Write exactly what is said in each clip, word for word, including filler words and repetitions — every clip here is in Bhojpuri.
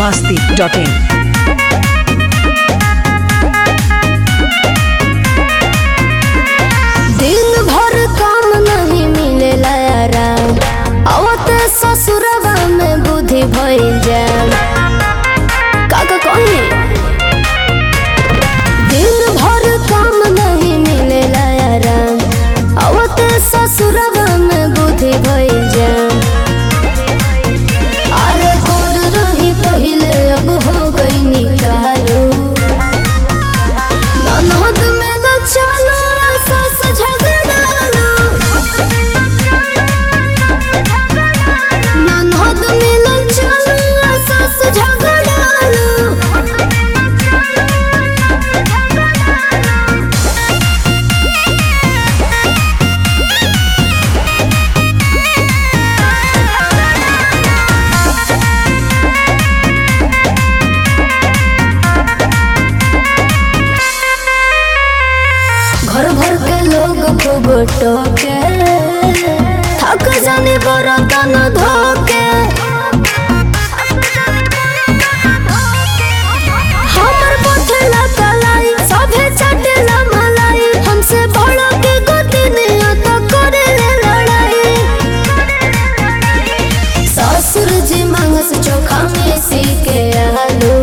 masti dot in. दिन भर काम नहीं मिलेला आराम, आवते ससुरवा में बुद्धि भइल जाम। काका कही दिन भर काम नहीं मिलेला आराम, आवते ससुरवा में बुद्धि भइल जाम। अरे गोर रही पहिले अब हो गई निकालो, ननद में न चलो सस झगड़ालो, ननद में न चलो सस झगड़ालो। घर भर के लोग खूब टोके, थक जाने बर्तन धोके। हमर पोथेला कलाई सभे चटेला मलाई, हमसे बड़ो के गति नहीं तो करेले लड़ाई। ससुर जी मांगस चोखा में सी के आलू,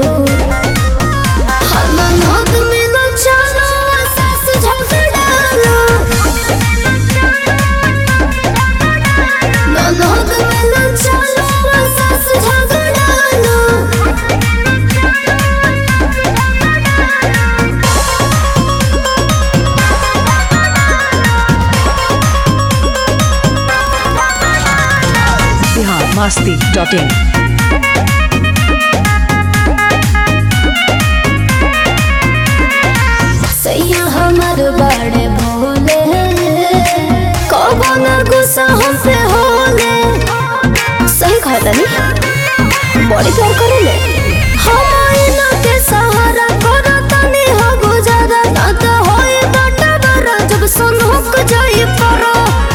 ननद में न चलो सस झगड़ालो, ननद में न चलो सस झगड़ालो। Bihar masti dot in. सैया हमार बड़े भोले, कबो न गुस्सा हमसे होले। सही कहा तनी, बड़ी प्यार करेले। हम इना के सहारा करो तनी हो गुजारा, ना तो होई बाटा बरा जब सनहुक जाई परो।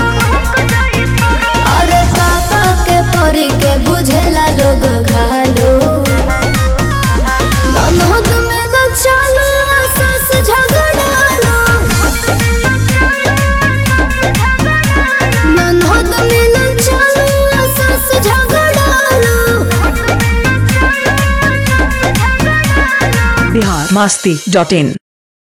अरे पापा के परी के बुझेला लोग घालो, ननद में न चलो सस झगड़ालो, ननद में न चलो सस झगड़ालो। Bihar masti dot in.